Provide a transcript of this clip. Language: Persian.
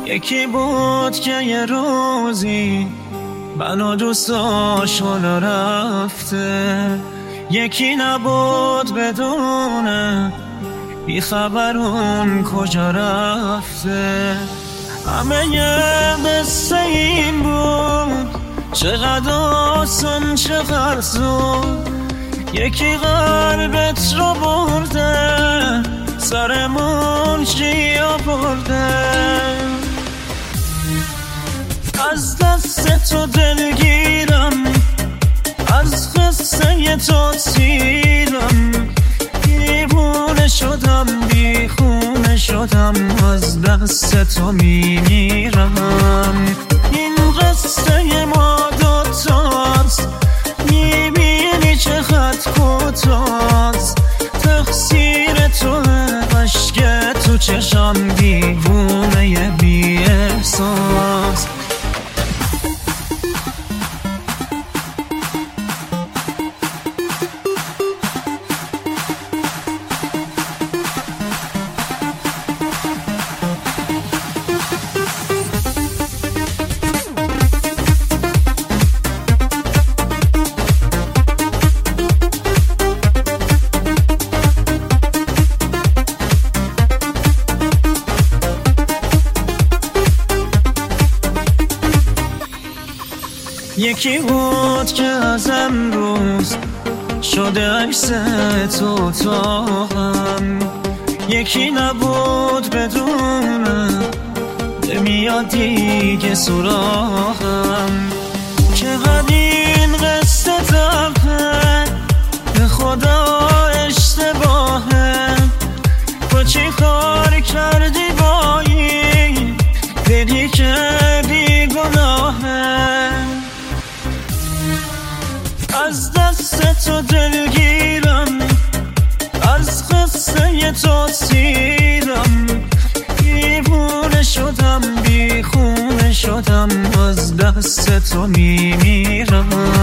یکی بود که یه روزی منو دوست داشت حالا رفته، یکی نبود بدونه بی خبر اون کجا رفته. همه یه قصه این بود، چقدر آسان چقدر زود، یکی قلبت رو برده سرمون چی آورده. از دست تو دلگیرم، از قصه تو سیرم، دیوونه شدم بیخونه شدم، از دست تو میمیرم. این قصه ما دوتاست، میبینی چقدر کوتاست، تقصیر تو عشق تو چشم دیوونه بی احساس. یکی بود که از امروز شده عکس تو اتاقم، یکی نبود بدونه نمیاد دیگه سراغم. چقدر این قصه تلخه، به خدا اشتباهه، تو چی کار کردی با این دلی که بی گناهه. از دست تو دلگیرم، از قصه تو سیرم، دیوونه شدم بیخونه شدم، از دست تو میمیرم.